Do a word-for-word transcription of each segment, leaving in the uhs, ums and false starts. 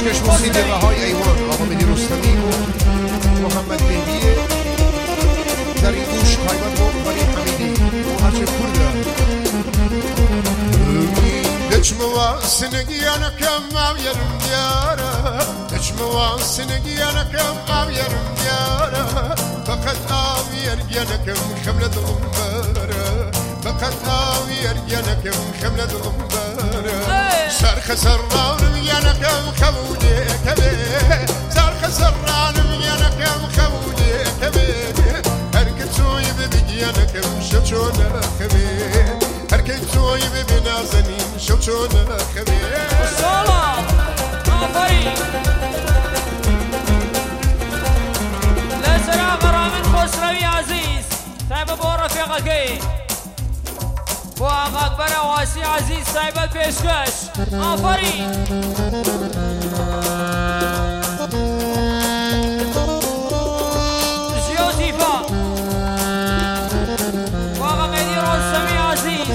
چشم و سیدی رهای ایوان آقا ملی رستمی و محمد مهدی در این گوش تایبت و ولی حمیدی و هرچه کرده دچموا سنگی انا کم آویرم دیاره دچموا سنگی انا کم آویرم دیاره فقط آویر گنکم خمل دلم باره فقط آویر گنکم خمل دلم باره سرخ سرانم گنکم خمودی کبه سرخ سرانم گنکم خمودی کبه هرکه توی ببی گنکم شچونه کبه هرکه توی ببی نازنین شچونه کبه سلام آفرین لسرا غرامن خسروی عزیز طيب بو رفيقك بو آقا اکبر واسی عزیز طيب البيشكش آفرین جيو تيفا بو آقا مهدی رستمی عزیز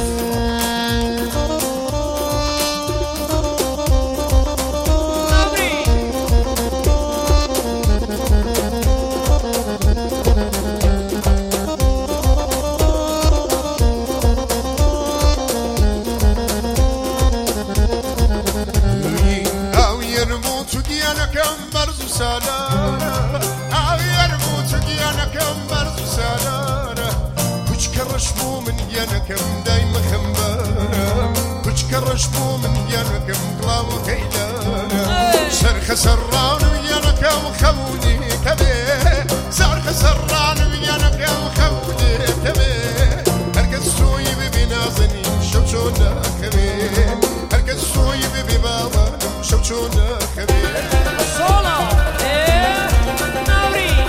رشمو من ينكم دايما خمبارة كوش كرشمو من ينكم قلام وكيلانة سرخ سران وينكم خمودي كبير سرخ سران وينكم خمودي كبير هركز سوي ببي نازنين شبشونا كبير هركز سوي ببي بابا شبشونا كبير صلاة نوري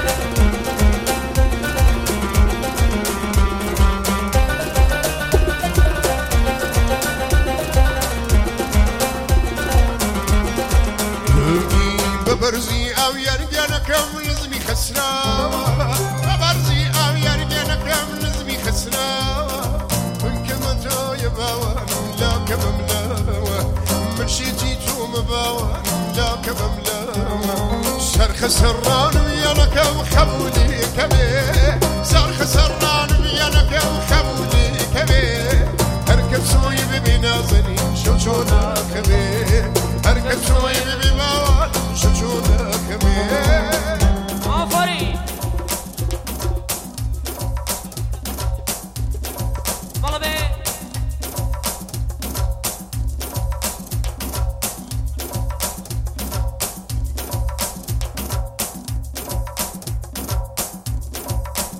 برزي او يرجنكم لازمي خسرا برزي او يرجنكم لازمي خسرا من كما يباوان لا كما ملاوة مشيتي توم باوان لا كما ملاوة سرخ سران ويانكم خبولي كبير سرخ سران ويانكم خبولي كبير هركب سوي ببي نازنين شو شونا كبير هركب سوي ببي